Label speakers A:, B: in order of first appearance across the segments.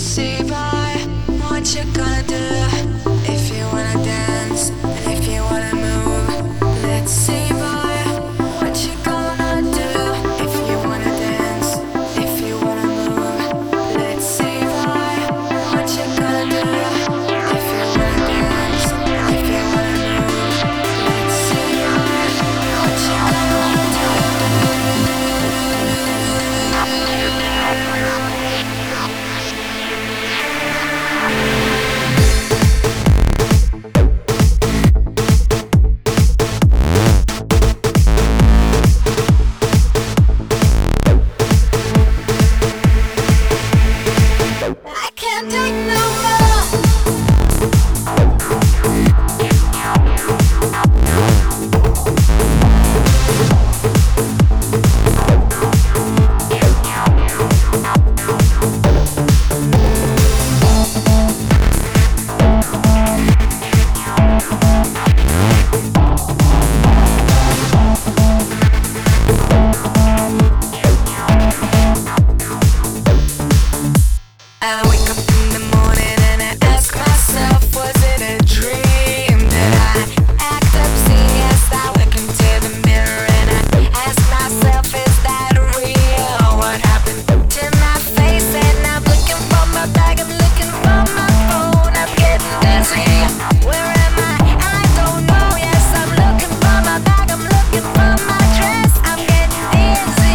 A: see by what you gonna do. If you wanna dance and if you wanna move, let's see by what you gonna do. If you wanna dance, if you wanna move, let's see by what you gonna do. If you wanna dance, if you wanna move, let's see by what you gonna do. I can't take no more. I wake up in the morning and I ask myself, was it a dream? Did I act obscene? Yes, I look into the mirror and I ask myself, is that real? What happened to my face? And I'm looking for my bag, I'm looking for my phone, I'm getting dizzy. Where am I? I don't know. Yes, I'm looking for my bag, I'm looking for my dress, I'm getting dizzy.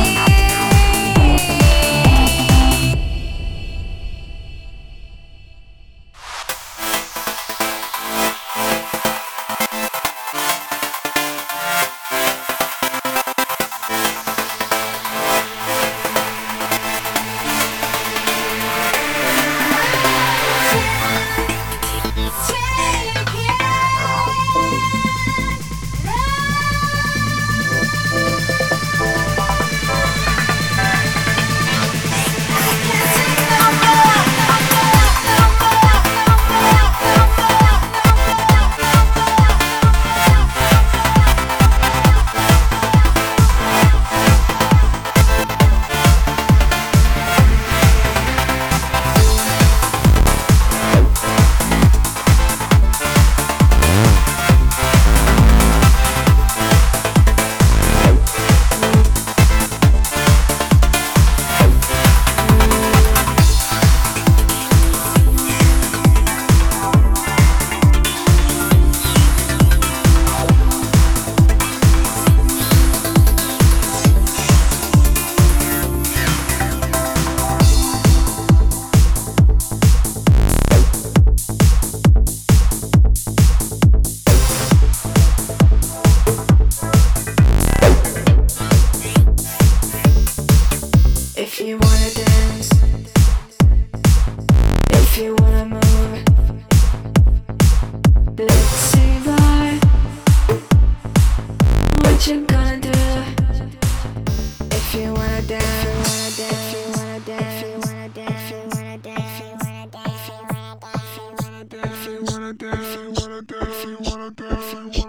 A: If you wanna dance, if you wanna move, let's see by what you gonna do. If you wanna dance, if you wanna dance, if you wanna dance, if you wanna dance, if you wanna dance, if you wanna dance, if you wanna dance, if you wanna dance, if you wanna dance, if you wanna dance.